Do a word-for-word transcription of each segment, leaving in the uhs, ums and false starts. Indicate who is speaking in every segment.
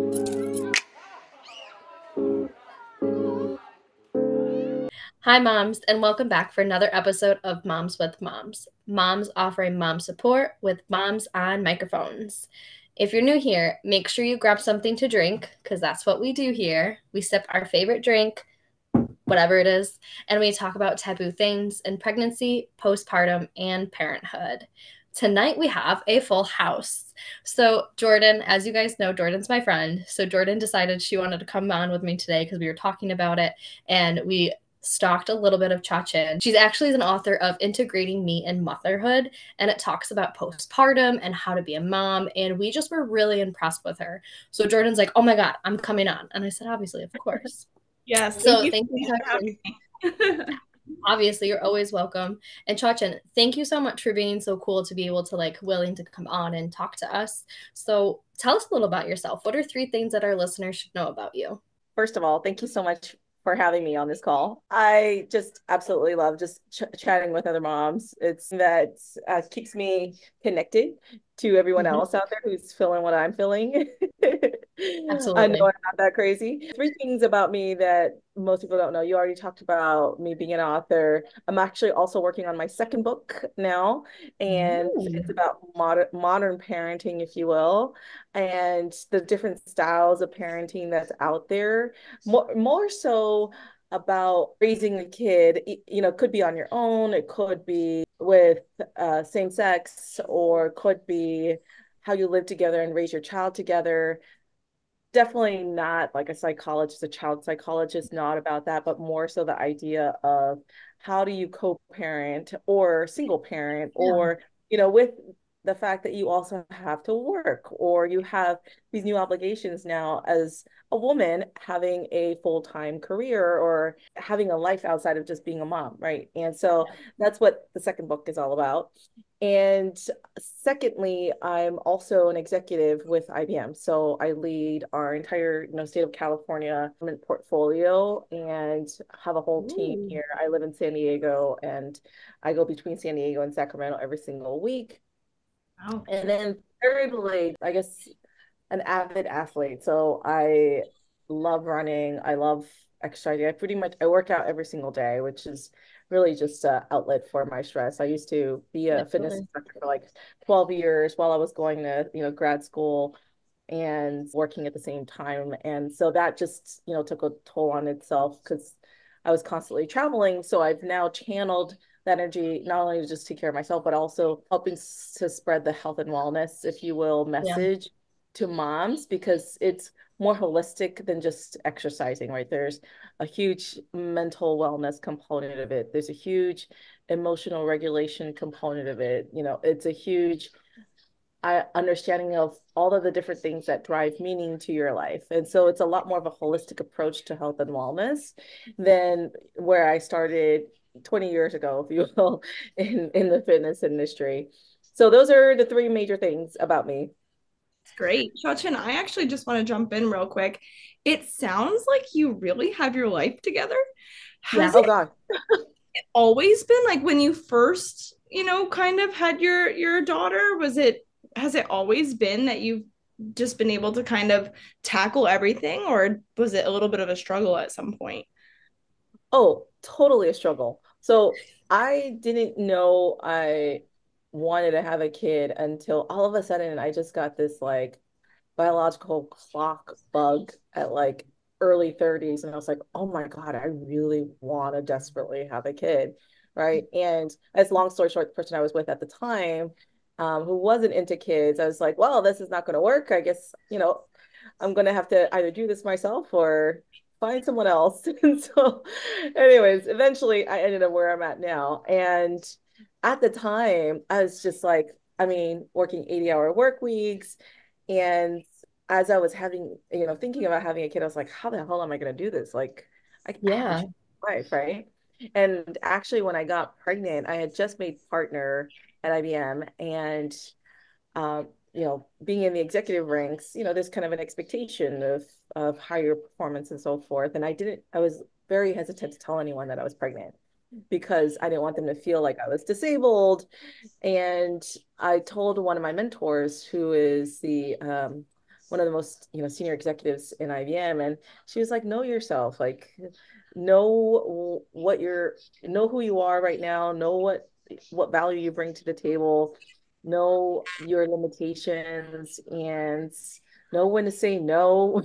Speaker 1: Hi, moms, and welcome back for another episode of Moms with Moms. Moms offering mom support with moms on microphones. If you're new here, make sure you grab something to drink, because that's what we do here. We sip our favorite drink, whatever it is, and we talk about taboo things in pregnancy, postpartum, and parenthood. Tonight we have a full house. So Jordan, as you guys know, Jordan's my friend. So Jordan decided she wanted to come on with me today because we were talking about it, and we stalked a little bit of Cha-Chin. She's actually an author of Integrating Me and Motherhood, and it talks about postpartum and how to be a mom, and we just were really impressed with her. So Jordan's like, oh my God, I'm coming on. And I said, obviously, of course.
Speaker 2: Yes, thank
Speaker 1: so
Speaker 2: you
Speaker 1: thank you,
Speaker 2: for
Speaker 1: Cha-Chin.
Speaker 2: having me.
Speaker 1: Obviously, you're always welcome. And Cha-Chin, thank you so much for being so cool to be able to like willing to come on and talk to us. So tell us a little about yourself. What are three things that our listeners should know about you?
Speaker 3: First of all, thank you so much for having me on this call. I just absolutely love just ch chatting with other moms. It's that uh, keeps me connected to everyone
Speaker 1: Mhm.
Speaker 3: else out there who's feeling what I'm feeling. I know
Speaker 1: Absolutely.
Speaker 3: I'm not that crazy. Three things about me that most people don't know. You already talked about me being an author. I'm actually also working on my second book now, and it's
Speaker 1: Mm.
Speaker 3: about modern modern parenting, if you will, and the different styles of parenting that's out there. More more so about raising a kid, you know, could be on your own, it could be with uh, same sex, or could be how you live together and raise your child together. Definitely not like a psychologist, a child psychologist, not about that, but more so the idea of how do you co-parent or single parent,
Speaker 1: Yeah.
Speaker 3: or, you know, with the fact that you also have to work, or you have these new obligations now as a woman having a full-time career or having a life outside of just being a mom, right? And so that's what the second book is all about. And secondly, I'm also an executive with I B M. So I lead our entire, you know, state of California portfolio and have a whole team
Speaker 1: Ooh.
Speaker 3: here. I live in San Diego, and I go between San Diego and Sacramento every single week.
Speaker 2: Wow.
Speaker 3: And then thirdly, I guess an avid athlete. So I love running. I love exercising. I pretty much I work out every single day, which is really just an outlet for my stress. I used to be a fitness
Speaker 1: Definitely.
Speaker 3: instructor for like twelve years while I was going to, you know, grad school and working at the same time. And so that just, you know, took a toll on itself because I was constantly traveling. So I've now channeled that energy not only to just take care of myself, but also helping to spread the health and wellness, if you will,
Speaker 1: Yeah.
Speaker 3: message to moms, because it's more holistic than just exercising, right? There's a huge mental wellness component of it. There's a huge emotional regulation component of it. You know, it's a huge I, understanding of all of the different things that drive meaning to your life. And so it's a lot more of a holistic approach to health and wellness than where I started twenty years ago, if you will, in, in the fitness industry. So those are the three major things about me.
Speaker 2: It's great. Shachin, I actually just want to jump in real quick. It sounds like you really have your life together.
Speaker 1: Yeah.
Speaker 2: Has
Speaker 3: Oh
Speaker 2: it
Speaker 3: God.
Speaker 2: always been like when you first, you know, kind of had your your daughter? Was it has it always been that you've just been able to kind of tackle everything, or was it a little bit of a struggle at some point?
Speaker 3: Oh, totally a struggle. So I didn't know I wanted to have a kid until all of a sudden I just got this like biological clock bug at like early thirties. And I was like, oh my God, I really want to desperately have a kid. Right. And as long story short, the person I was with at the time, um, who wasn't into kids, I was like, well, this is not going to work. I guess, you know, I'm going to have to either do this myself or find someone else. And so, anyways, eventually I ended up where I'm at now. And at the time, I was just like, I mean, working eighty hour work weeks. And as I was having, you know, thinking about having a kid, I was like, how the hell am I going to do this? Like, I, I have to
Speaker 1: Yeah.
Speaker 3: choose my life, right? And actually, when I got pregnant, I had just made partner at I B M, and um, you know, being in the executive ranks, you know, there's kind of an expectation of of higher performance and so forth. And I didn't, I was very hesitant to tell anyone that I was pregnant because I didn't want them to feel like I was disabled. And I told one of my mentors, who is the um, one of the most, you know, senior executives in I B M, and she was like, know yourself, like know what you're, know who you are right now, know what what value you bring to the table, know your limitations, and know when to say no,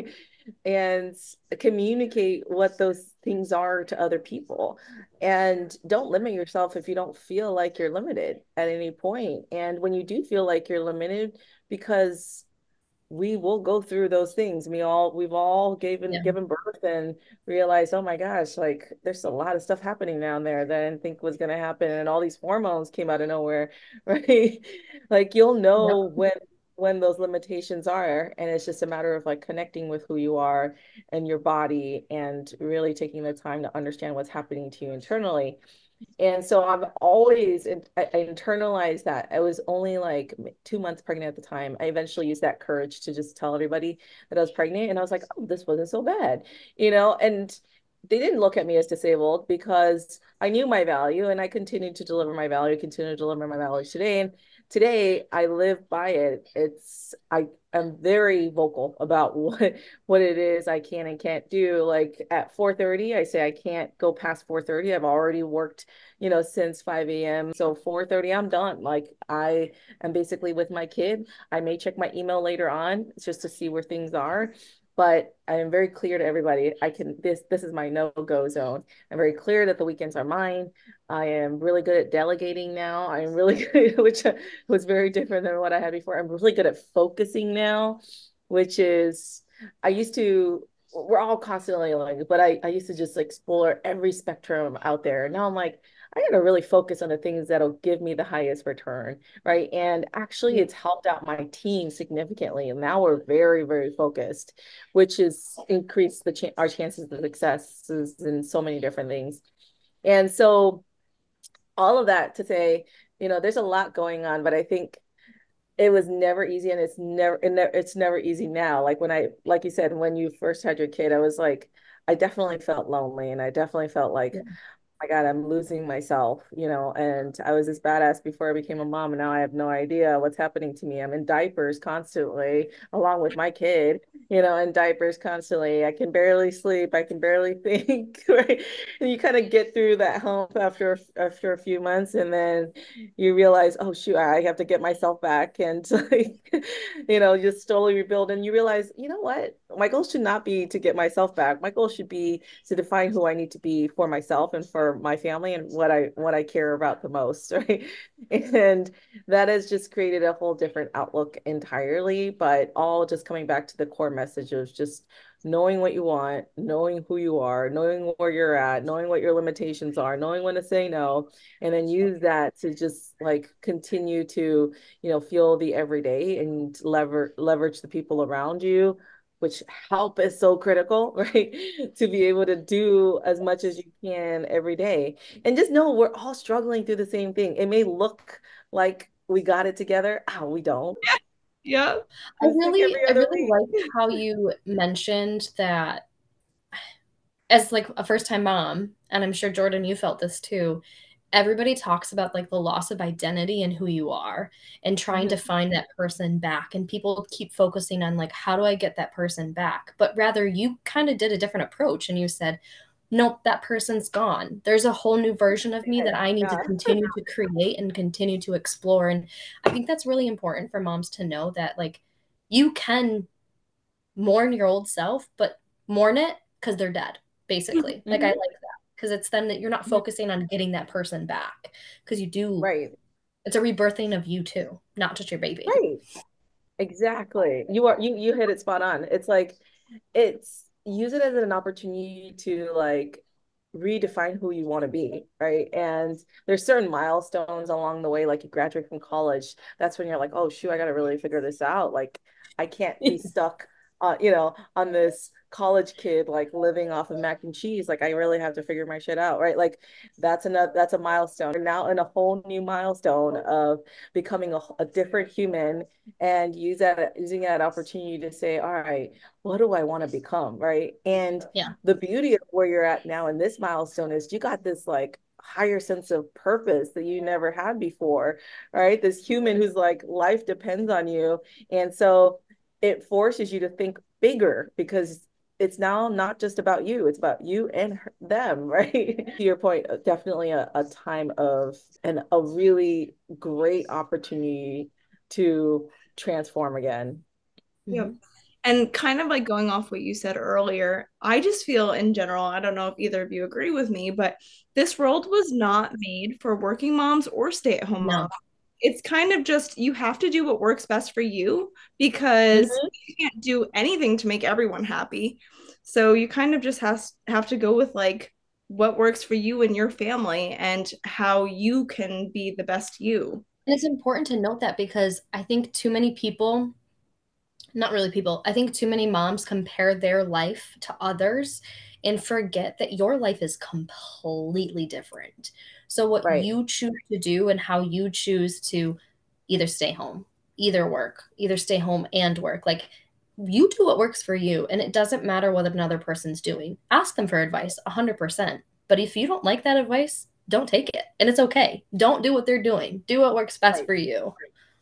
Speaker 3: and communicate what those things are to other people. And don't limit yourself if you don't feel like you're limited at any point. And when you do feel like you're limited, because we will go through those things. We all we've all given
Speaker 1: Yeah.
Speaker 3: given birth and realized, oh my gosh, like there's a lot of stuff happening down there that I didn't think was gonna happen. And all these hormones came out of nowhere, right? Like you'll know
Speaker 1: Yep.
Speaker 3: when when those limitations are. And it's just a matter of like connecting with who you are and your body and really taking the time to understand what's happening to you internally. And so I've always in, I, I internalized that. I was only like two months pregnant at the time. I eventually used that courage to just tell everybody that I was pregnant. And I was like, oh, this wasn't so bad, you know? And they didn't look at me as disabled because I knew my value and I continued to deliver my value, continue to deliver my value today. And today I live by it. It's, I am very vocal about what what it is I can and can't do. Like at four thirty, I say I can't go past four thirty. I've already worked, you know, since five a m. So four thirty, I'm done. Like I am basically with my kid. I may check my email later on just to see where things are. But I am very clear to everybody. I can this this is my no-go zone. I'm very clear that the weekends are mine. I am really good at delegating now. I'm really good, which was very different than what I had before. I'm really good at focusing now, which is I used to we're all constantly like, but I, I used to just explore every spectrum out there. Now I'm like, I gotta really focus on the things that'll give me the highest return, right? And actually,
Speaker 1: Yeah.
Speaker 3: it's helped out my team significantly. And now we're very, very focused, which has increased the ch- our chances of successes in so many different things. And so, all of that to say, you know, there's a lot going on, but I think it was never easy, and it's never, and it's never easy now. Like when I, like you said, when you first had your kid, I was like, I definitely felt lonely, and I definitely felt like, my God, I'm losing myself, you know, and I was this badass before I became a mom, and now I have no idea what's happening to me. I'm in diapers constantly, along with my kid, you know, in diapers constantly. I can barely sleep. I can barely think, right? And you kind of get through that hump after after a few months, and then you realize, oh shoot, I have to get myself back, and like, you know, just slowly rebuild. And you realize, you know what? My goal should not be to get myself back. My goal should be to define who I need to be for myself and for my family and what I what I care about the most, right? And that has just created a whole different outlook entirely, but all just coming back to the core message of just knowing what you want, knowing who you are, knowing where you're at, knowing what your limitations are, knowing when to say no, and then use that to just like continue to, you know, feel the everyday and lever leverage the people around you, which help is so critical, right? To be able to do as much as you can every day. And just know we're all struggling through the same thing. It may look like we got it together. Oh, we don't.
Speaker 2: Yeah.
Speaker 1: I
Speaker 3: I'm sick
Speaker 1: really,
Speaker 3: every
Speaker 1: I
Speaker 3: other
Speaker 1: really
Speaker 3: week.
Speaker 1: like how you mentioned that as like a first time mom, and I'm sure Jordan, you felt this too. Everybody talks about like the loss of identity and who you are and trying to
Speaker 3: Mhm.
Speaker 1: find that person back. And people keep focusing on like, how do I get that person back? But rather, you kind of did a different approach and you said, nope, that person's gone. There's a whole new version of me that I need to
Speaker 3: Yeah.
Speaker 1: continue to create and continue to explore. And I think that's really important for moms to know that like you can mourn your old self, but mourn it because they're dead, basically. Like I
Speaker 3: Mhm.
Speaker 1: like that because it's then that you're not
Speaker 3: Mhm.
Speaker 1: focusing on getting that person back because you do.
Speaker 3: Right.
Speaker 1: It's a rebirthing of you too, not just your baby.
Speaker 3: Right. Exactly. You are you you hit it spot on. It's like it's use it as an opportunity to like redefine who you want to be, right? And there's certain milestones along the way, like you graduate from college. That's when you're like, oh shoot, I got to really figure this out. Like I can't be stuck uh, you know, on this college kid like living off of mac and cheese. Like I really have to figure my shit out, right? Like that's another that's a milestone. You're now in a whole new milestone of becoming a, a different human and use that using that opportunity to say, all right, what do I want to become, right? And
Speaker 1: Yeah.
Speaker 3: the beauty of where you're at now in this milestone is you got this like higher sense of purpose that you never had before, right? This human who's like life depends on you. And so it forces you to think bigger because it's now not just about you, it's about you and her, them, right? To your point, definitely a, a time of and a really great opportunity to transform again.
Speaker 2: Yep.
Speaker 1: Mhm.
Speaker 2: And kind of like going off what you said earlier, I just feel in general, I don't know if either of you agree with me, but this world was not made for working moms or stay-at-home moms.
Speaker 1: No.
Speaker 2: It's kind of just you have to do what works best for you because
Speaker 3: Mhm.
Speaker 2: you can't do anything to make everyone happy. So you kind of just has have to go with like what works for you and your family and how you can be the best you.
Speaker 1: And it's important to note that because I think too many people, not really people, I think too many moms compare their life to others and forget that your life is completely different. So, what
Speaker 3: Right,
Speaker 1: you choose to do and how you choose to either stay home, either work, either stay home and work, like you do what works for you. And it doesn't matter what another person's doing. Ask them for advice one hundred percent. But if you don't like that advice, don't take it. And it's okay. Don't do what they're doing. Do what works best
Speaker 3: right,
Speaker 1: for you.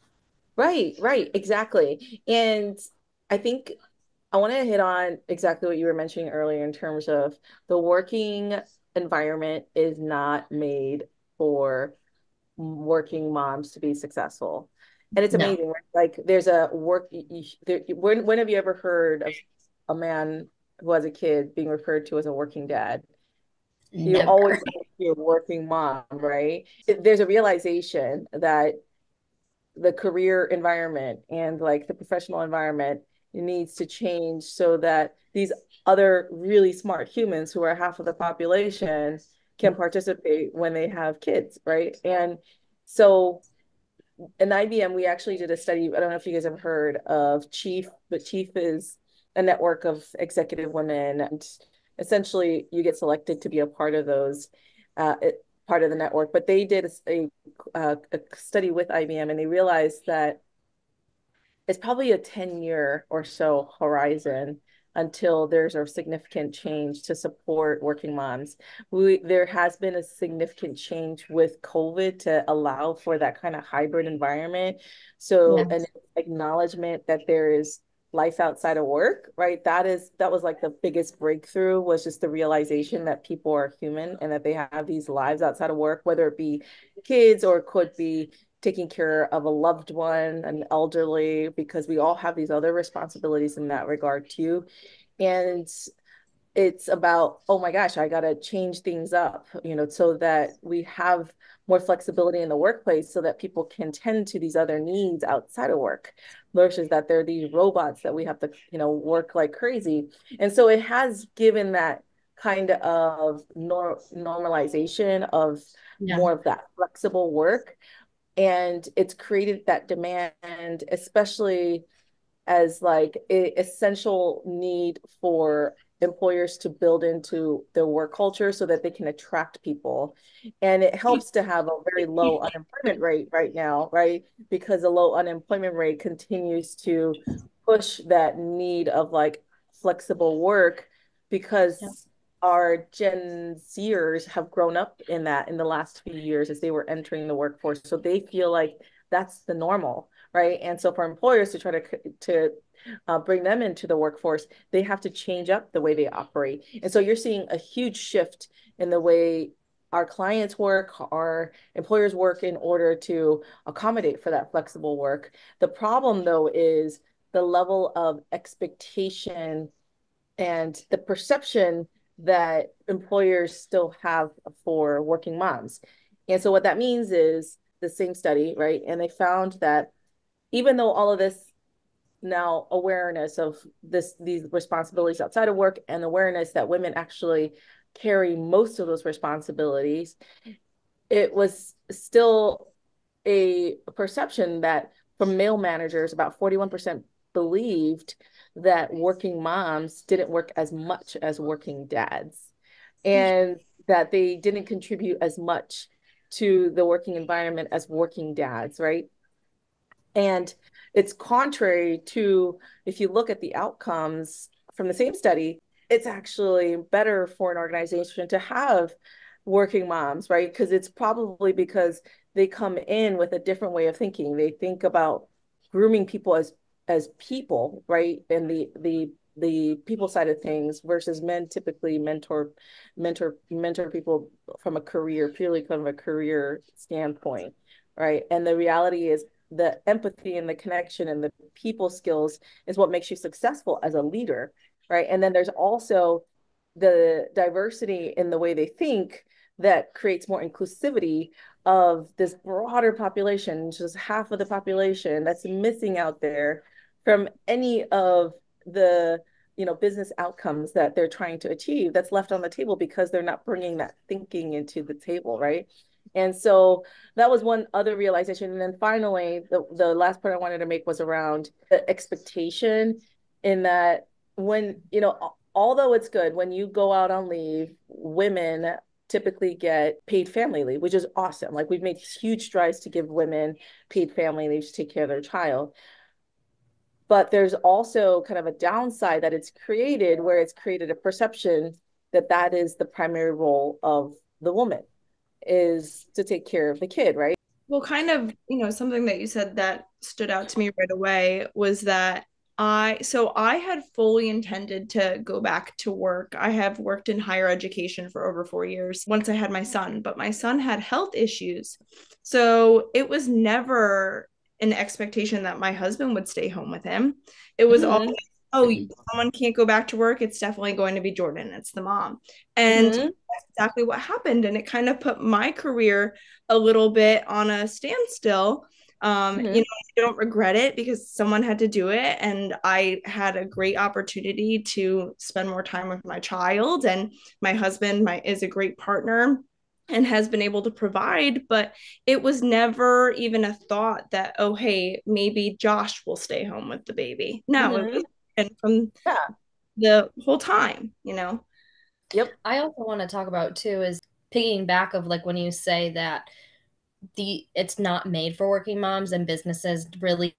Speaker 3: right, right, exactly. And I think I want to hit on exactly what you were mentioning earlier in terms of the working environment is not made for working moms to be successful. And it's
Speaker 1: No,
Speaker 3: amazing, right? Like there's a work, you, you, there, when, when have you ever heard of a man who has a kid being referred to as a working dad? You always
Speaker 1: never.
Speaker 3: hear working mom, right? There's a realization that the career environment and like the professional environment needs to change so that these other really smart humans who are half of the population can participate when they have kids, right? And so in I B M, we actually did a study. I don't know if you guys have heard of Chief, but Chief is a network of executive women, and essentially you get selected to be a part of those, uh, it, part of the network. But they did a, a, a study with I B M, and they realized that it's probably a ten year or so horizon until there's a significant change to support working moms. We, there has been a significant change with COVID to allow for that kind of hybrid environment. So an
Speaker 1: Yes.
Speaker 3: acknowledgement that there is life outside of work, right? That is that was like the biggest breakthrough was just the realization that people are human and that they have these lives outside of work, whether it be kids or it could be taking care of a loved one, an elderly, because we all have these other responsibilities in that regard too. And it's about, oh my gosh, I got to change things up, you know, so that we have more flexibility in the workplace so that people can tend to these other needs outside of work versus that they're these robots that we have to, you know, work like crazy. And so it has given that kind of nor normalization of
Speaker 1: Yeah.
Speaker 3: more of that flexible work and it's created that demand, especially as like a essential need for employers to build into their work culture so that they can attract people. And it helps to have a very low unemployment rate right now, right? Because the low unemployment rate continues to push that need of like flexible work
Speaker 1: Yeah.
Speaker 3: because our Gen Zers have grown up in that in the last few years as they were entering the workforce. So they feel like that's the normal, right? And so for employers to try to to uh, bring them into the workforce, they have to change up the way they operate. And so you're seeing a huge shift in the way our clients work, our employers work in order to accommodate for that flexible work. The problem, though, is the level of expectation and the perception that employers still have for working moms. And so what that means is the same study, right? And they found that even though all of this now awareness of this these responsibilities outside of work and awareness that women actually carry most of those responsibilities, it was still a perception that from male managers, about forty-one percent believed that working moms didn't work as much as working dads and that they didn't contribute as much to the working environment as working dads, right? And it's contrary to, if you look at the outcomes from the same study, it's actually better for an organization to have working moms, right? Because it's probably because they come in with a different way of thinking. They think about grooming people as as people, right? And the the the people side of things versus men typically mentor mentor mentor people from a career, purely from a career standpoint, right? And the reality is the empathy and the connection and the people skills is what makes you successful as a leader, right? And then there's also the diversity in the way they think that creates more inclusivity of this broader population, just half of the population that's missing out there from any of the you know business outcomes that they're trying to achieve, that's left on the table because they're not bringing that thinking into the table, right? And so that was one other realization. And then finally, the, the last point I wanted to make was around the expectation, in that when, you know, although it's good when you go out on leave, women typically get paid family leave, which is awesome. Like, we've made huge strides to give women paid family leave to take care of their child. But there's also kind of a downside that it's created, where it's created a perception that that is the primary role of the woman, is to take care of the kid, right?
Speaker 2: Well, kind of, you know, something that you said that stood out to me right away was that I, so I had fully intended to go back to work. I have worked in higher education for over four years once I had my son, but my son had health issues. So it was never an expectation that my husband would stay home with him. It was always,
Speaker 3: Mm-hmm.
Speaker 2: oh, someone can't go back to work. It's definitely going to be Jordan. It's the mom. And
Speaker 3: Mm-hmm.
Speaker 2: that's exactly what happened. And it kind of put my career a little bit on a standstill. Um, you
Speaker 3: Mm-hmm.
Speaker 2: know, I don't regret it because someone had to do it, and I had a great opportunity to spend more time with my child. And my husband, my is a great partner and has been able to provide, but it was never even a thought that, oh, hey, maybe Josh will stay home with the baby. No, it
Speaker 3: Mm-hmm.
Speaker 2: was, and from
Speaker 3: Yeah.
Speaker 2: the whole time, you know.
Speaker 3: Yep.
Speaker 1: I also want to talk about too is picking back of like when you say that the it's not made for working moms and businesses really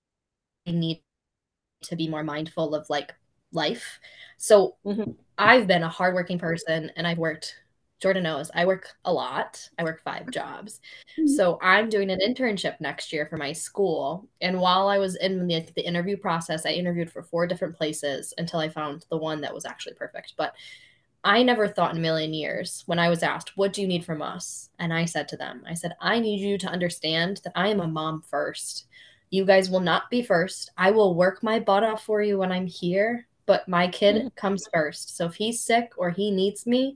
Speaker 1: need to be more mindful of like life. So
Speaker 3: Mm-hmm.
Speaker 1: I've been a hardworking person and I've worked, Jordan knows, I work a lot. I work five jobs. So I'm doing an internship next year for my school. And while I was in the, the interview process, I interviewed for four different places until I found the one that was actually perfect. But I never thought in a million years when I was asked, what do you need from us? And I said to them, I said, I need you to understand that I am a mom first. You guys will not be first. I will work my butt off for you when I'm here, but my kid comes first. So if he's sick or he needs me,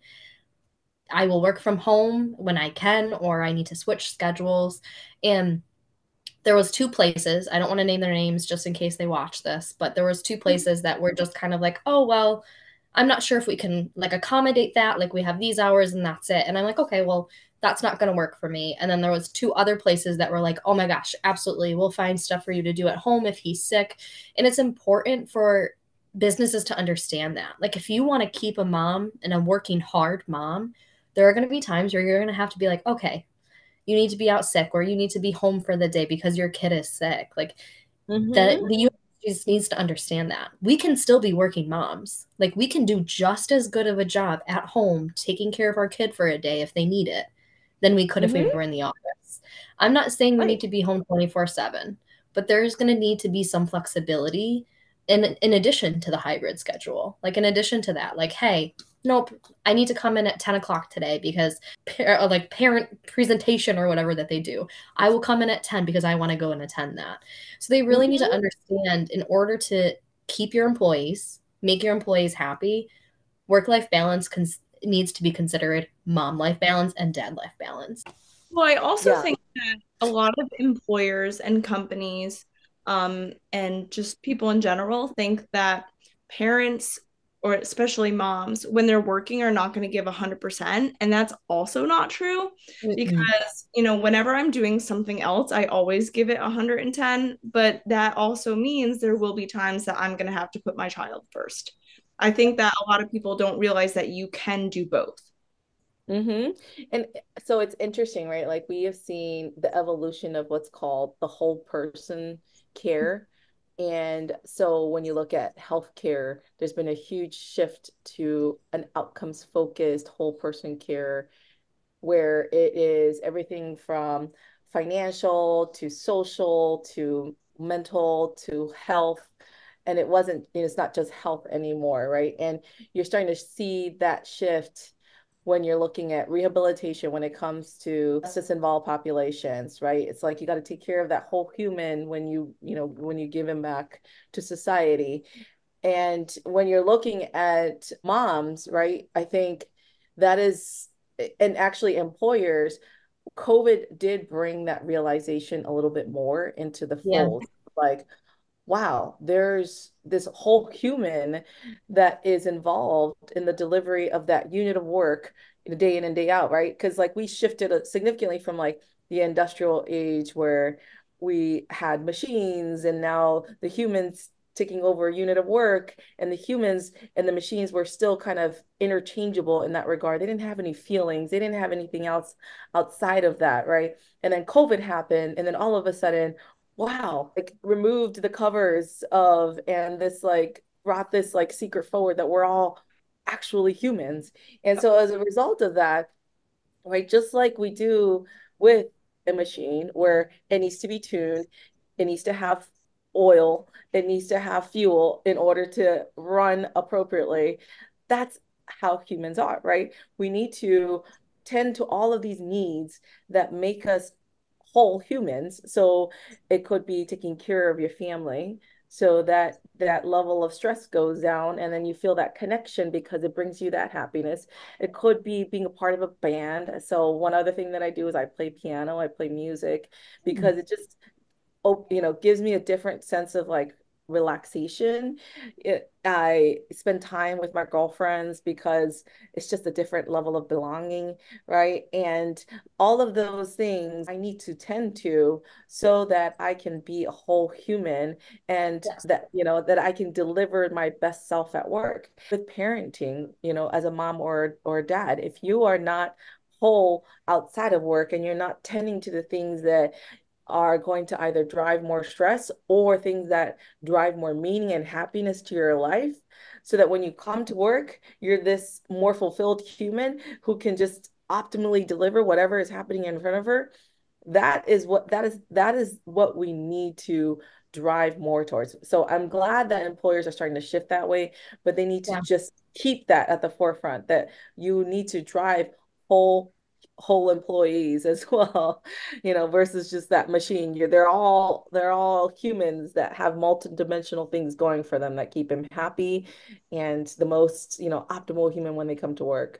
Speaker 1: I will work from home when I can, or I need to switch schedules. And there was two places, I don't want to name their names just in case they watch this, but there was two places that were just kind of like, oh well, I'm not sure if we can like accommodate that, like we have these hours and that's it. And I'm like, okay, well, that's not going to work for me. And then there was two other places that were like, oh my gosh, absolutely, we'll find stuff for you to do at home if he's sick. And it's important for businesses to understand that, like, if you want to keep a mom and a working hard mom, there are going to be times where you're going to have to be like, okay, you need to be out sick or you need to be home for the day because your kid is sick. Like, the
Speaker 3: Mm-hmm.
Speaker 1: the U S just needs to understand that we can still be working moms. Like, we can do just as good of a job at home taking care of our kid for a day if they need it than we could if we
Speaker 3: Mm-hmm.
Speaker 1: were in the office. I'm not saying we
Speaker 3: Right.
Speaker 1: need to be home twenty-four seven, but there's going to need to be some flexibility in in addition to the hybrid schedule. Like, in addition to that, like, hey, nope, I need to come in at ten o'clock today because par- like parent presentation or whatever that they do. I will come in at ten because I want to go and attend that. So they really need to
Speaker 3: Mm-hmm.
Speaker 1: understand, in order to keep your employees, make your employees happy, work-life balance cons- needs to be considered mom life balance and dad life balance.
Speaker 2: Well, I also
Speaker 3: Yeah.
Speaker 2: think that a lot of employers and companies, um, and just people in general think that parents, or especially moms, when they're working, are not going to give one hundred percent. And that's also not true
Speaker 1: Mm-mm.
Speaker 2: because, you know, whenever I'm doing something else, I always give it one hundred ten. But that also means there will be times that I'm going to have to put my child first. I think that a lot of people don't realize that you can do both.
Speaker 3: Mm-hmm. And so it's interesting, right? Like, we have seen the evolution of what's called the whole person care. And so when you look at healthcare, there's been a huge shift to an outcomes focused whole person care, where it is everything from financial to social to mental to health. And it wasn't, you know, it's not just health anymore, right? And you're starting to see that shift when you're looking at rehabilitation when it comes to justice involved populations, right? It's like you got to take care of that whole human when you, you know, when you give him back to society. And when you're looking at moms, right, I think that is, and actually employers, COVID did bring that realization a little bit more into the
Speaker 1: Yeah.
Speaker 3: fold. Like, wow, there's this whole human that is involved in the delivery of that unit of work day in and day out, right? Because like we shifted significantly from like the industrial age where we had machines and now the humans taking over a unit of work and the humans and the machines were still kind of interchangeable in that regard. They didn't have any feelings. They didn't have anything else outside of that, right? And then COVID happened and then all of a sudden, wow, like removed the covers of and this like brought this like secret forward that we're all actually humans. And so as a result of that, right, just like we do with a machine where it needs to be tuned, it needs to have oil, it needs to have fuel in order to run appropriately. That's how humans are, right? We need to tend to all of these needs that make us whole humans. So it could be taking care of your family so that that level of stress goes down and then you feel that connection because it brings you that happiness. It could be being a part of a band. So one other thing that I do is I play piano, I play music because it just, oh, you know, gives me a different sense of like relaxation. It, I spend time with my girlfriends because it's just a different level of belonging, right? And all of those things I need to tend to so that I can be a whole human and
Speaker 1: Yes.
Speaker 3: that, you know, that I can deliver my best self at work. With parenting, you know, as a mom or or a dad, if you are not whole outside of work and you're not tending to the things that are going to either drive more stress or things that drive more meaning and happiness to your life. So that when you come to work, you're this more fulfilled human who can just optimally deliver whatever is happening in front of her. That is what that is that is what we need to drive more towards. So I'm glad that employers are starting to shift that way, but they need to
Speaker 1: Yeah.
Speaker 3: just keep that at the forefront that you need to drive whole whole employees as well, you know, versus just that machine. You're they're all they're all humans that have multi-dimensional things going for them that keep them happy and the most, you know, optimal human when they come to work.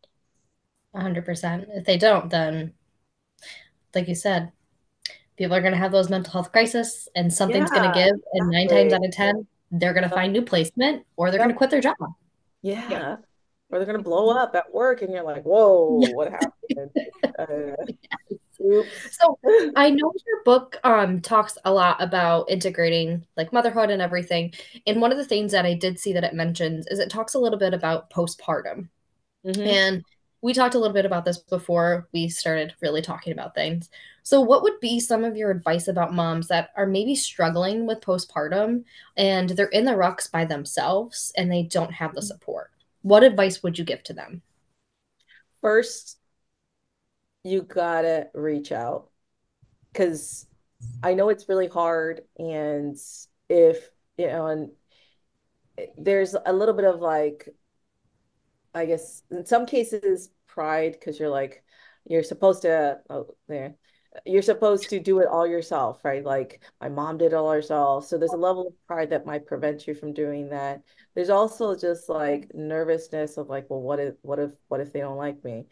Speaker 1: one hundred percent. If they don't, then, like you said, people are going to have those mental health crises and something's going to
Speaker 3: Yeah,
Speaker 1: give. And nine times
Speaker 3: exactly.
Speaker 1: out of ten, they're going to
Speaker 3: Yep.
Speaker 1: find new placement or they're going to
Speaker 3: Yep.
Speaker 1: quit their job.
Speaker 2: Yeah.
Speaker 3: Yeah. Or they're gonna blow up at work and you're like, whoa,
Speaker 1: Yeah.
Speaker 3: what happened? Uh, oops.
Speaker 1: So I know your book um talks a lot about integrating like motherhood and everything. And one of the things that I did see that it mentions is it talks a little bit about postpartum.
Speaker 3: Hmm.
Speaker 1: And we talked a little bit about this before we started really talking about things. So, what would be some of your advice about moms that are maybe struggling with postpartum and they're in the rucks by themselves and they don't have the support? What advice would you give to them?
Speaker 3: First, you gotta reach out because I know it's really hard. And if, you know, and there's a little bit of like, I guess in some cases, pride, because you're like, you're supposed to, oh, there, you're supposed to do it all yourself, right? Like my mom did it all herself. So there's a level of pride that might prevent you from doing that. There's also just like nervousness of like, well, what if, what if, what if they don't like me?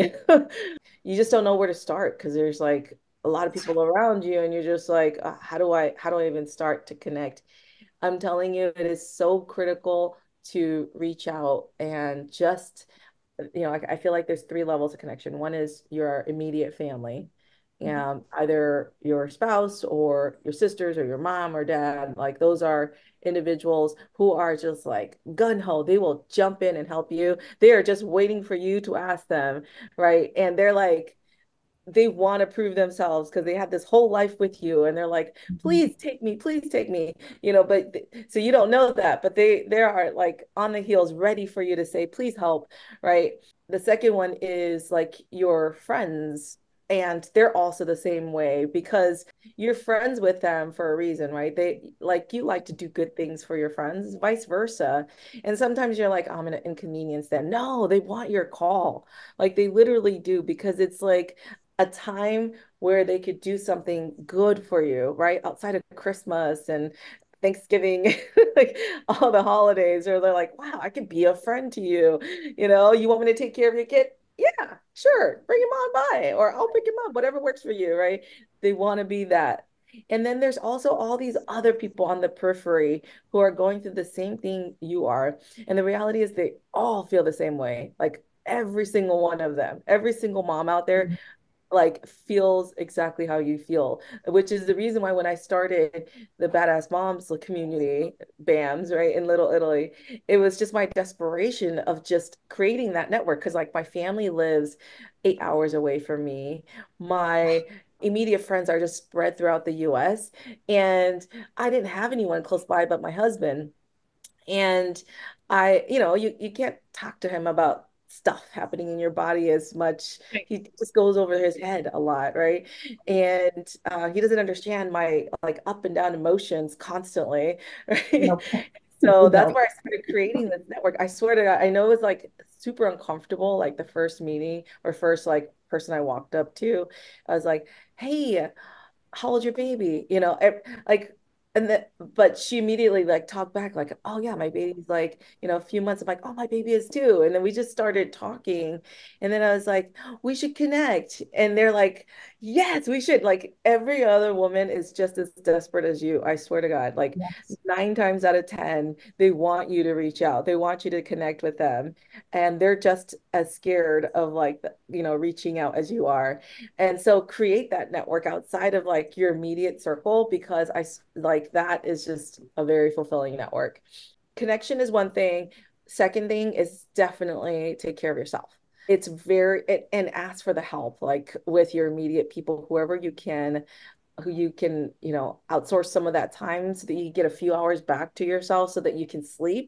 Speaker 3: You just don't know where to start because there's like a lot of people around you, and you're just like, uh, how do I, how do I even start to connect? I'm telling you, it is so critical to reach out and just, you know, I, I feel like there's three levels of connection. One is your immediate family,
Speaker 1: Mhm.
Speaker 3: and either your spouse or your sisters or your mom or dad. Like those are individuals who are just like gun ho. They will jump in and help you. They are just waiting for you to ask them, right? And they're like, they want to prove themselves because they have this whole life with you and they're like, please take me, please take me, you know, but th- so you don't know that, but they they are like on the heels ready for you to say please help, right? The second one is like your friends, And they're also the same way because you're friends with them for a reason, right? They like you like to do good things for your friends, vice versa. And sometimes you're like, oh, I'm gonna inconvenience them. No, they want your call. Like they literally do because it's like a time where they could do something good for you, right? Outside of Christmas and Thanksgiving, like all the holidays, or they're like, wow, I could be a friend to you. You know, you want me to take care of your kid? Yeah, sure. Bring him on by, or I'll pick him up, whatever works for you, right? They want to be that. And then there's also all these other people on the periphery who are going through the same thing you are. And the reality is they all feel the same way. Like every single one of them, every single mom out there like feels exactly how you feel, which is the reason why when I started the Badass Moms community, BAMS, right, in Little Italy, it was just my desperation of just creating that network. Because like my family lives eight hours away from me. My immediate friends are just spread throughout the U S. And I didn't have anyone close by but my husband. And I, you know, you, you can't talk to him about stuff happening in your body as much.
Speaker 2: Right.
Speaker 3: He just goes over his head a lot, right? And uh, he doesn't understand my like up and down emotions constantly, right?
Speaker 4: Nope.
Speaker 3: So that's
Speaker 4: No.
Speaker 3: where I started creating this network. I swear to God, I know it was like super uncomfortable, like the first meeting or first like person I walked up to. I was like, hey, how old's your baby? You know, ev- like, and then, but she immediately like talked back, like, oh yeah, my baby's like, you know, a few months. I'm like, oh, my baby is too. And then we just started talking. And then I was like, we should connect. And they're like, yes, we should. Like, every other woman is just as desperate as you. I swear to God. Like,
Speaker 4: Yes.
Speaker 3: nine times out of ten, they want you to reach out, they want you to connect with them. And they're just as scared of like, you know, reaching out as you are. And so create that network outside of like your immediate circle because I like that is just a very fulfilling network. Connection is one thing. Second thing is definitely take care of yourself. It's very it, and ask for the help like with your immediate people, whoever you can, who you can, you know, outsource some of that time so that you get a few hours back to yourself so that you can sleep,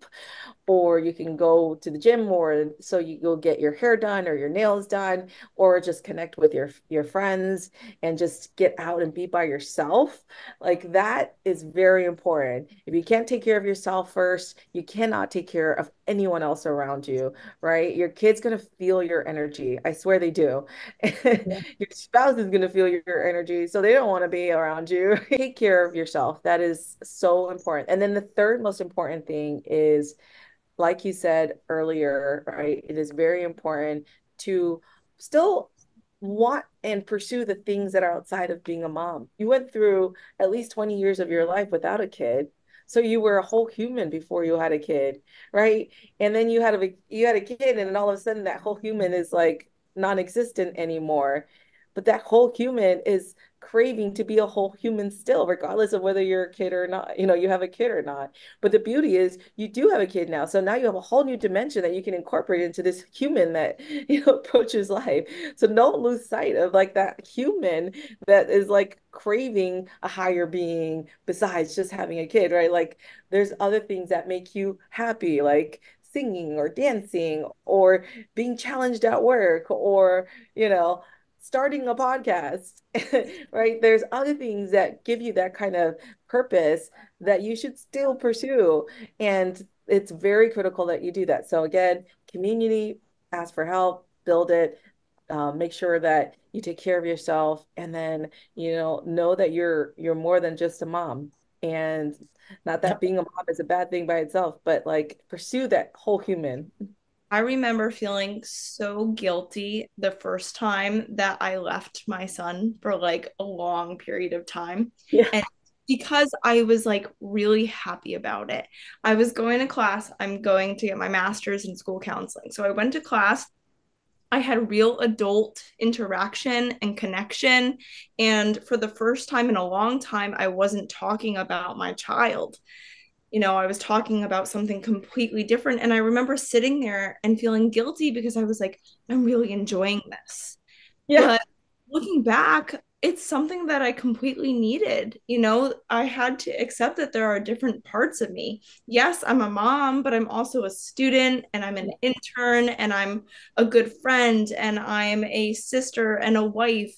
Speaker 3: or you can go to the gym, or so you go get your hair done or your nails done, or just connect with your your friends and just get out and be by yourself. Like that is very important. If you can't take care of yourself first, you cannot take care of anyone else around you, right? Your kid's going to feel your energy. I swear they do.
Speaker 4: Yeah.
Speaker 3: Your spouse is going to feel your energy, so they don't want to be around you. Take care of yourself. That is so important. And then the third most important thing is, like you said earlier, right? It is very important to still want and pursue the things that are outside of being a mom. You went through at least twenty years of your life without a kid. So you were a whole human before you had a kid, right? And then you had a you had a kid, and then all of a sudden that whole human is like non-existent anymore. But that whole human is craving to be a whole human still, regardless of whether you're a kid or not, you know, you have a kid or not. But the beauty is you do have a kid now. So now you have a whole new dimension that you can incorporate into this human that, you know, approaches life. So don't lose sight of like that human that is like craving a higher being besides just having a kid, right? Like there's other things that make you happy, like singing or dancing or being challenged at work or, you know, starting a podcast, right? There's other things that give you that kind of purpose that you should still pursue. And it's very critical that you do that. So again, community, ask for help, build it, um, make sure that you take care of yourself, and then, you know, know that you're you're more than just a mom. And not that
Speaker 4: Yep.
Speaker 3: being a mom is a bad thing by itself, but like pursue that whole human.
Speaker 2: I remember feeling so guilty the first time that I left my son for like a long period of time.
Speaker 3: Yeah.
Speaker 2: And because I was like really happy about it. I was going to class. I'm going to get my master's in school counseling. So I went to class. I had real adult interaction and connection. And for the first time in a long time, I wasn't talking about my child. You know, I was talking about something completely different. And I remember sitting there and feeling guilty because I was like, I'm really enjoying this.
Speaker 3: Yeah.
Speaker 2: But looking back, it's something that I completely needed. You know, I had to accept that there are different parts of me. Yes, I'm a mom, but I'm also a student and I'm an intern and I'm a good friend and I'm a sister and a wife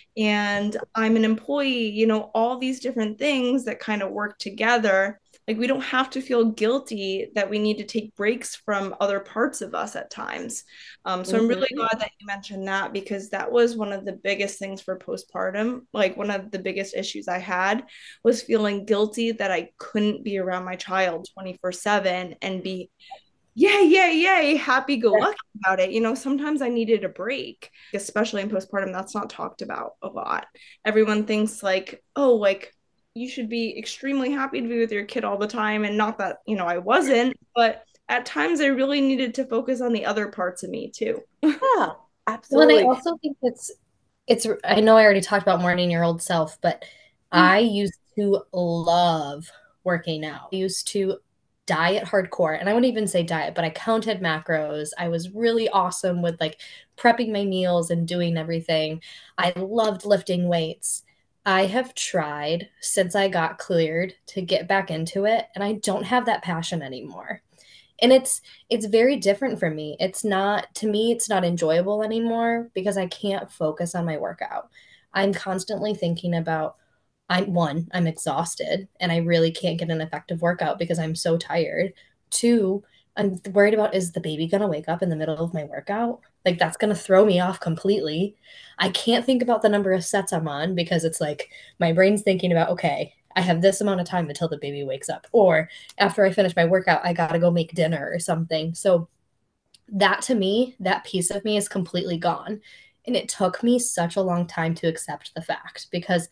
Speaker 2: and I'm an employee, you know, all these different things that kind of work together. Like we don't have to feel guilty that we need to take breaks from other parts of us at times. Um, so I'm really
Speaker 3: Hmm.
Speaker 2: glad that you mentioned that because that was one of the biggest things for postpartum. Like one of the biggest issues I had was feeling guilty that I couldn't be around my child twenty-four seven and be yay, yay, yay, happy go lucky about it. You know, sometimes I needed a break, especially in postpartum. That's not talked about a lot. Everyone thinks like, oh, like you should be extremely happy to be with your kid all the time. And not that, you know, I wasn't, but at times I really needed to focus on the other parts of me too.
Speaker 3: Yeah,
Speaker 1: Well, and I
Speaker 3: absolutely.
Speaker 1: also think it's it's I know I already talked about morning your old self, but I used to love working out. I used to diet hardcore, and I wouldn't even say diet, but I counted macros. I was really awesome with like prepping my meals and doing everything. I loved lifting weights. I have tried since I got cleared to get back into it, and I don't have that passion anymore. And it's it's very different for me. It's not to me it's not enjoyable anymore because I can't focus on my workout. I'm constantly thinking about I'm one, I'm exhausted and I really can't get an effective workout because I'm so tired. Two, I'm worried about is the baby going to wake up in the middle of my workout? Like that's going to throw me off completely. I can't think about the number of sets I'm on because it's like my brain's thinking about okay, I have this amount of time until the baby wakes up or after I finish my workout, I got to go make dinner or something. So that to me, that piece of me is completely gone. And it took me such a long time to accept the fact because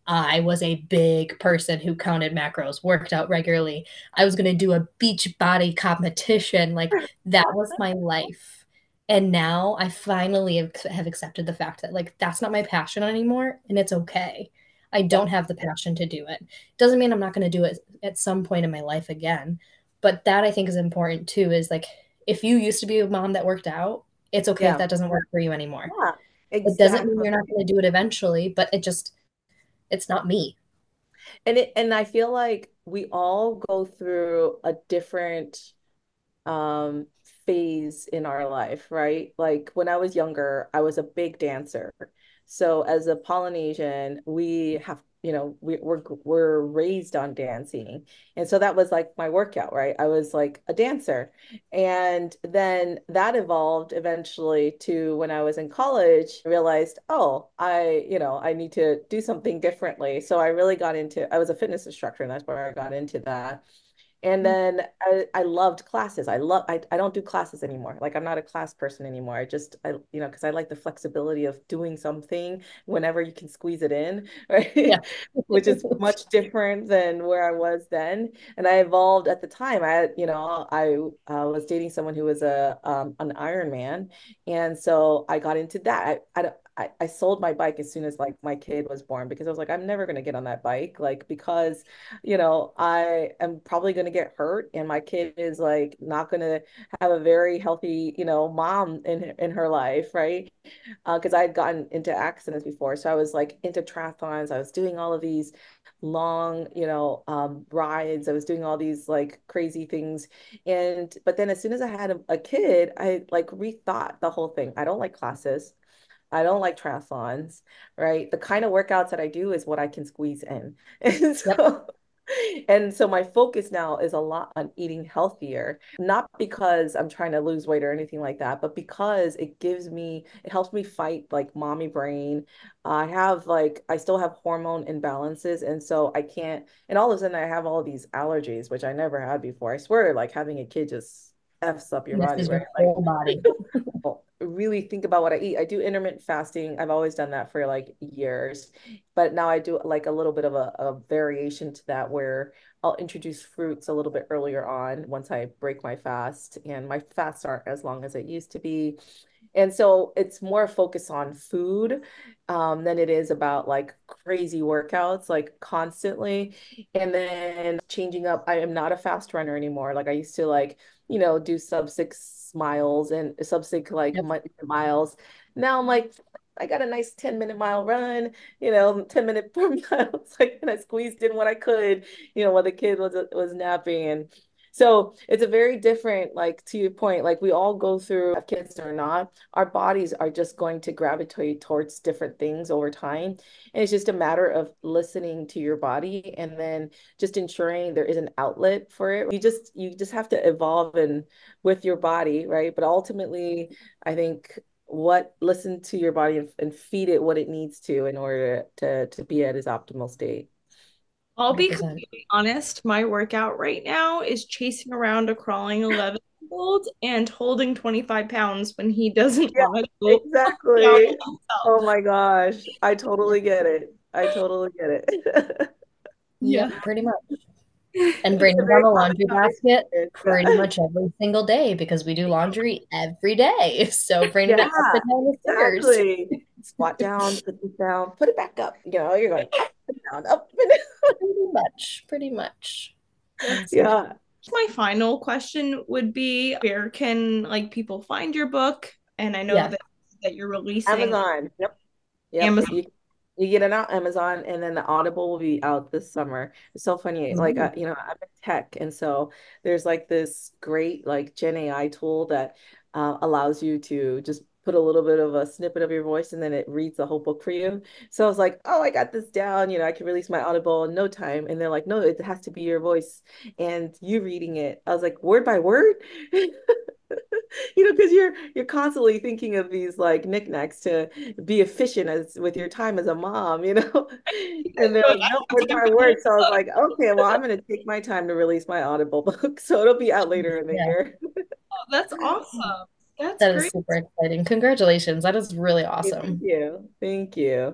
Speaker 1: I was a big person who counted macros, worked out regularly. I was going to do a beach body competition. Like that was my life. And now I finally have, have accepted the fact that like that's not my passion anymore and it's okay. I
Speaker 3: Yeah,
Speaker 1: don't have the passion to do it. Doesn't mean I'm not going to do it at some point in my life again. But that I think is important too is like if you used to be a mom that worked out, it's okay if
Speaker 3: yeah,
Speaker 1: that doesn't work for you anymore.
Speaker 3: yeah,
Speaker 1: It doesn't mean
Speaker 3: exactly.
Speaker 1: you're not going to do it eventually, but it just it's not me.
Speaker 3: And it and I feel like we all go through a different um phase in our life, right? Like when I was younger, I was a big dancer. So as a Polynesian, we have, you know, we, we're we're raised on dancing. And so that was like my workout, right? I was like a dancer. And then that evolved eventually to when I was in college, I realized, oh, I, you know, I need to do something differently. So I really got into, I was a fitness instructor, and that's where I got into that. And then I, I loved classes. I love I, I don't do classes anymore. Like I'm not a class person anymore. I just I you know because I like the flexibility of doing something whenever you can squeeze it in,
Speaker 1: Yeah.
Speaker 3: right? Which is much different than where I was then. And I evolved at the time. I you know I uh, was dating someone who was a um, an Iron Man, and so I got into that. I, I I, I sold my bike as soon as like my kid was born because I was like, I'm never gonna get on that bike, like because you know, I am probably going to get hurt, and my kid is like not going to have a very healthy, you know, mom in in her life, right? Uh, because I had gotten into accidents before, so I was like into triathlons. I was doing all of these long, you know, um, rides. I was doing all these like crazy things, and but then as soon as I had a, a kid, I like rethought the whole thing. I don't like classes. I don't like triathlons, right? The kind of workouts that I do is what I can squeeze in. And
Speaker 1: Yep.
Speaker 3: so and so my focus now is a lot on eating healthier, not because I'm trying to lose weight or anything like that, but because it gives me, it helps me fight like mommy brain. I have like, I still have hormone imbalances. And so I can't, and all of a sudden I have all these allergies, which I never had before. I swear, like having a kid just F's up your
Speaker 1: This
Speaker 3: body,
Speaker 1: is
Speaker 3: right?
Speaker 1: your
Speaker 3: Like,
Speaker 1: whole body.
Speaker 3: really think about what I eat. I do intermittent fasting. I've always done that for like years, but now I do like a little bit of a, a variation to that where I'll introduce fruits a little bit earlier on once I break my fast, and my fasts aren't as long as it used to be. And so it's more focus on food um, than it is about like crazy workouts, like constantly. And then changing up, I am not a fast runner anymore. Like I used to like, you know, do sub six miles and sub six like
Speaker 1: Yep.
Speaker 3: mi- miles. Now I'm like, I got a nice ten minute mile run, you know, ten minute per mile. It's like, and I squeezed in what I could, you know, while the kid was was napping. And so it's a very different, like to your point, like we all go through, have kids or not, our bodies are just going to gravitate towards different things over time. And it's just a matter of listening to your body and then just ensuring there is an outlet for it. You just you just have to evolve and with your body, right? But ultimately, I think what listen to your body and, and feed it what it needs to in order to to be at its optimal state.
Speaker 2: I'll be
Speaker 1: one hundred percent.
Speaker 2: completely honest. My workout right now is chasing around a crawling eleven year old and holding twenty-five pounds when he doesn't
Speaker 3: Yeah,
Speaker 2: want to go down
Speaker 3: exactly.
Speaker 2: himself.
Speaker 3: Oh my gosh. I totally get it. I totally get it.
Speaker 2: Yeah.
Speaker 1: Yep, pretty much. And
Speaker 3: It's a
Speaker 1: Brandon's on
Speaker 3: very
Speaker 1: the
Speaker 3: common
Speaker 1: laundry basket
Speaker 3: conversation.
Speaker 1: pretty
Speaker 3: Yeah.
Speaker 1: much every single day because we do laundry every day. So Brandon
Speaker 3: Yeah,
Speaker 1: gets up and down the stairs.
Speaker 3: exactly. Squat down, put this down, put it back up. You know, you're going up and down, up and
Speaker 1: Pretty much, pretty much.
Speaker 2: That's
Speaker 3: down. Yeah.
Speaker 2: my final question would be where can like people find your book? And I know
Speaker 1: Yeah.
Speaker 2: that that you're releasing
Speaker 3: Amazon. Yep. Yep.
Speaker 2: Amazon.
Speaker 3: You you get it out Amazon, and then the Audible will be out this summer. It's so funny. Like
Speaker 1: Ooh.
Speaker 3: uh, you know, I'm in tech, and so there's like this great like Gen A I tool that uh, allows you to just put a little bit of a snippet of your voice, and then it reads the whole book for you. So I was like, oh, I got this down. You know, I can release my Audible in no time. And they're like, no, it has to be your voice and you reading it. I was like, word by word. You know, because you're you're constantly thinking of these like knickknacks to be efficient as with your time as a mom, you know. And they're
Speaker 2: You're like,
Speaker 3: like,
Speaker 2: I
Speaker 3: no,
Speaker 2: have
Speaker 3: word
Speaker 2: time
Speaker 3: by
Speaker 2: for the
Speaker 3: word.
Speaker 2: whole
Speaker 3: So I was
Speaker 2: book.
Speaker 3: like, okay, well, I'm gonna take my time to release my Audible book. So it'll be out later in the
Speaker 1: Yeah,
Speaker 3: year.
Speaker 2: Oh, that's awesome. That's
Speaker 1: that is
Speaker 2: great.
Speaker 1: super exciting. Congratulations. That is really
Speaker 3: Yeah, thank
Speaker 1: awesome.
Speaker 3: you. Thank you.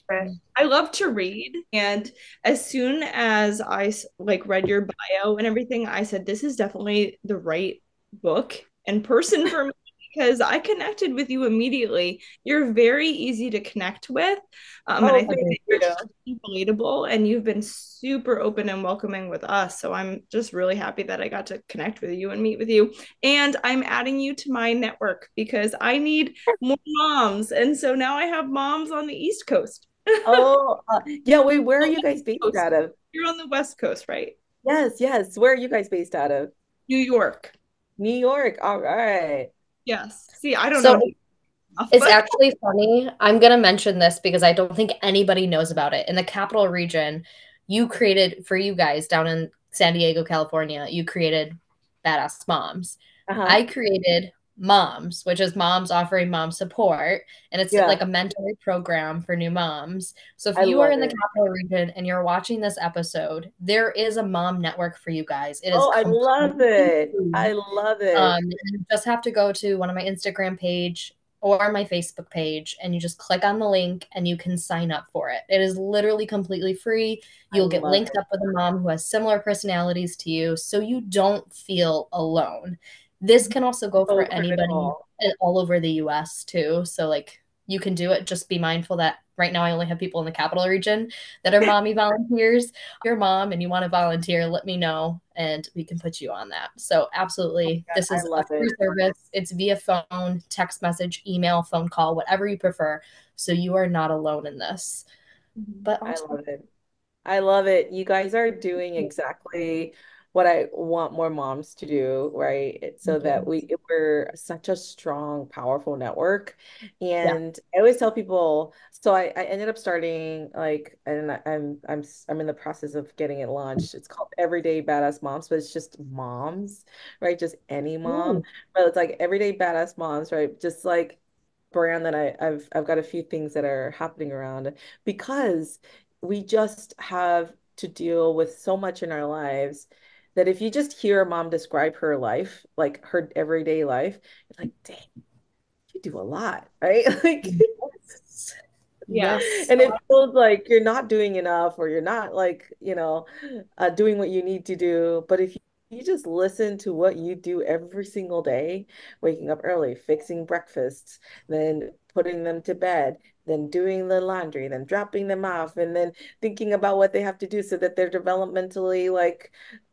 Speaker 2: I love to read, and as soon as I s- like read your bio and everything, I said this is definitely the right book and person for me because I connected with you immediately. You're very easy to connect with, um, and I
Speaker 3: Oh,
Speaker 2: think
Speaker 3: thank
Speaker 1: Agreed.
Speaker 2: that you're
Speaker 3: you.
Speaker 2: just relatable, and you've been super open and welcoming with us. So I'm just really happy that I got to connect with you and meet with you. And I'm adding you to my network because I need more moms, and so now I have moms on the East Coast.
Speaker 3: Oh, uh, yeah, wait, where are
Speaker 2: Oh,
Speaker 3: you guys
Speaker 2: West
Speaker 3: based
Speaker 2: Coast.
Speaker 3: out of?
Speaker 2: You're on the West Coast, right?
Speaker 3: Yes, yes. Where are you guys based out of?
Speaker 2: New York.
Speaker 3: New York. All right.
Speaker 2: Yes. See, I don't know
Speaker 1: So
Speaker 2: New York enough,
Speaker 1: it's
Speaker 2: but
Speaker 1: actually funny. I'm going to mention this because I don't think anybody knows about it. In the capital region, you created for you guys down in San Diego, California, you created Badass Moms.
Speaker 3: Uh-huh.
Speaker 1: I created Moms, which is moms offering mom support. And it's
Speaker 3: Yeah,
Speaker 1: like a mentoring program for new moms. So if
Speaker 3: I
Speaker 1: you are
Speaker 3: love
Speaker 1: in the
Speaker 3: it.
Speaker 1: capital region and you're watching this episode, there is a mom network for you guys. It is
Speaker 3: Oh, I love
Speaker 1: completely
Speaker 3: it.
Speaker 1: free.
Speaker 3: I love it.
Speaker 1: Um, you just have to go to one of my Instagram page or my Facebook page and you just click on the link and you can sign up for it. It is literally completely free.
Speaker 3: I
Speaker 1: You'll get
Speaker 3: love
Speaker 1: linked
Speaker 3: it.
Speaker 1: up with a mom who has similar personalities to you so you don't feel alone. This can also go for
Speaker 3: So
Speaker 1: anybody
Speaker 3: critical.
Speaker 1: all over the U S too. So like you can do it. Just be mindful that right now I only have people in the capital region that are mommy volunteers. If you're a mom and you want to volunteer, let me know and we can put you on that. So absolutely,
Speaker 3: God,
Speaker 1: this
Speaker 3: I
Speaker 1: is a
Speaker 3: love
Speaker 1: free
Speaker 3: it.
Speaker 1: service. It's via phone, text message, email, phone call, whatever you prefer. So you are not alone in this. But
Speaker 3: I
Speaker 1: also,
Speaker 3: love it. I love it. You guys are doing exactly what I want more moms to do, right? It- So
Speaker 1: thank
Speaker 3: that
Speaker 1: you.
Speaker 3: we we're such a strong, powerful network.
Speaker 1: Yeah.
Speaker 3: And I always tell people, so I, I ended up starting like, and I- I'm I'm s- I'm in the process of getting it launched. It's called Everyday Badass Moms, but it's just moms, right? Just any mom.
Speaker 1: Ooh,
Speaker 3: But it's like Everyday Badass Moms, right? Just like brand that I, I've I've got a few things that are happening around because we just have to deal with so much in our lives that if you just hear a mom describe her life, like her everyday life, you're like, dang, you do a lot, right? Like,
Speaker 1: yes.
Speaker 2: yeah.
Speaker 1: Yes.
Speaker 3: and it feels like you're not doing enough or you're not like, you know, uh, doing what you need to do. But if you, you just listen to what you do every single day, waking up early, fixing breakfasts, then putting them to bed, then doing the laundry, then dropping them off, and then thinking about what they have to do so that they're developmentally like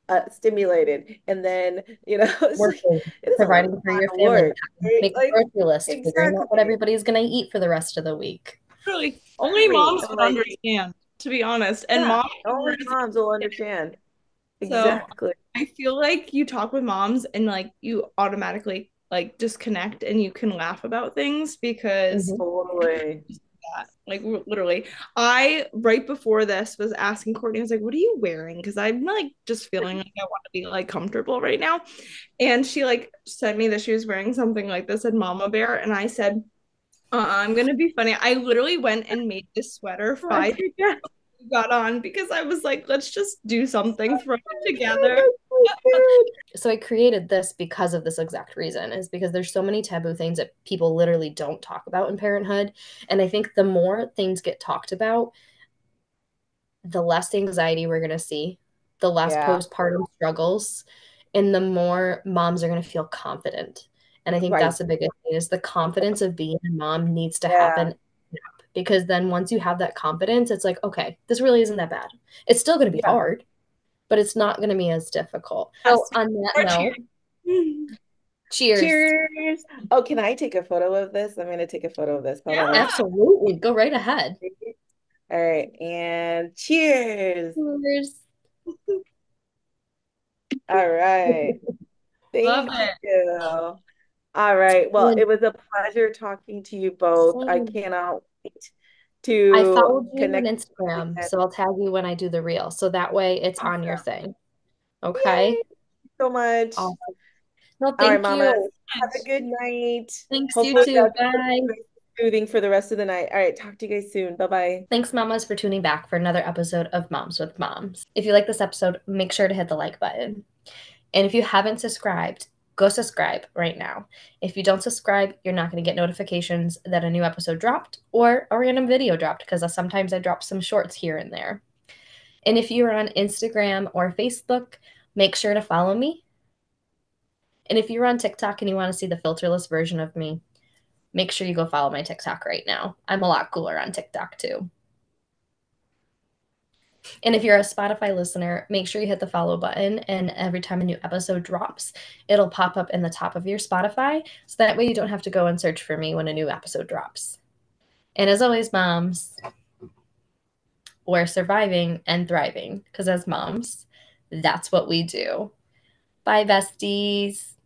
Speaker 3: uh, stimulated, and then you know it's like
Speaker 1: Working,
Speaker 3: it is a lot
Speaker 1: providing for your
Speaker 3: of
Speaker 1: family,
Speaker 3: work, right?
Speaker 1: making a
Speaker 3: Like
Speaker 1: grocery list, figuring out what
Speaker 3: exactly,
Speaker 1: everybody's gonna eat for the rest of the week.
Speaker 2: Really, only
Speaker 3: right.
Speaker 2: moms
Speaker 3: I'm
Speaker 2: would
Speaker 3: like,
Speaker 2: understand, to be honest. And
Speaker 3: yeah,
Speaker 2: moms
Speaker 3: only moms will understand.
Speaker 2: so
Speaker 3: Exactly.
Speaker 2: I feel like you talk with moms and like you automatically like disconnect and you can laugh about things because
Speaker 1: Mhm.
Speaker 3: Totally.
Speaker 2: that. Like literally, I right before this was asking Courtney, I was like, "What are you wearing?" Because I'm like just feeling like I want to be like comfortable right now. And she like sent me that she was wearing something like this at Mama Bear, and I said, uh-uh, "I'm gonna be funny." I literally went and made this sweater
Speaker 3: Oh
Speaker 2: five
Speaker 3: my God.
Speaker 2: got on because I was like, "Let's just do something, throw it
Speaker 3: Oh my God,
Speaker 2: together."
Speaker 3: that's so good.
Speaker 1: So I created this because of this exact reason, is because there's so many taboo things that people literally don't talk about in parenthood. And I think the more things get talked about, the less anxiety we're going to see, the less
Speaker 3: Yeah,
Speaker 1: postpartum struggles, and the more moms are going to feel confident. And I think
Speaker 3: right.
Speaker 1: that's the biggest thing is the confidence of being a mom needs to
Speaker 3: Yeah,
Speaker 1: happen because then once you have that confidence, it's like, okay, this really isn't that bad. It's still going to be
Speaker 3: yeah.
Speaker 1: hard, but it's not going to be as difficult.
Speaker 2: Yes.
Speaker 1: So on that
Speaker 2: Or
Speaker 1: note,
Speaker 2: cheer.
Speaker 1: cheers.
Speaker 3: Cheers. Oh, can I take a photo of this? I'm gonna take a photo of this. Hold on.
Speaker 2: Yeah.
Speaker 1: Absolutely. Go right ahead.
Speaker 3: All right, and cheers.
Speaker 1: Cheers.
Speaker 3: All right.
Speaker 2: Love
Speaker 3: Thank
Speaker 2: it.
Speaker 3: you. All right. Well,
Speaker 1: And
Speaker 3: it was a pleasure talking to you both. I
Speaker 1: same.
Speaker 3: cannot wait
Speaker 1: I
Speaker 3: to
Speaker 1: followed you on
Speaker 3: connect
Speaker 1: Instagram,
Speaker 3: again.
Speaker 1: so I'll tag you when I do the reel. So that way it's on your
Speaker 3: Awesome.
Speaker 1: thing.
Speaker 3: Yay.
Speaker 1: Okay?
Speaker 3: So much.
Speaker 1: Awesome. No,
Speaker 3: All right,
Speaker 1: thank
Speaker 3: mamas.
Speaker 1: you.
Speaker 3: Have a good night.
Speaker 1: Thanks, you
Speaker 3: Hopefully
Speaker 1: too.
Speaker 3: that's
Speaker 1: Bye.
Speaker 3: soothing for the rest of the night. All right, talk to you guys soon. Bye-bye.
Speaker 1: Thanks, mamas, for tuning back for another episode of Moms with Moms. If you like this episode, make sure to hit the like button. And if you haven't subscribed, go subscribe right now. If you don't subscribe, you're not going to get notifications that a new episode dropped or a random video dropped because sometimes I drop some shorts here and there. And if you're on Instagram or Facebook, make sure to follow me. And if you're on TikTok and you want to see the filterless version of me, make sure you go follow my TikTok right now. I'm a lot cooler on TikTok too. And if you're a Spotify listener, make sure you hit the follow button. And every time a new episode drops, it'll pop up in the top of your Spotify. So that way you don't have to go and search for me when a new episode drops. And as always, moms, we're surviving and thriving because as moms, that's what we do. Bye, besties.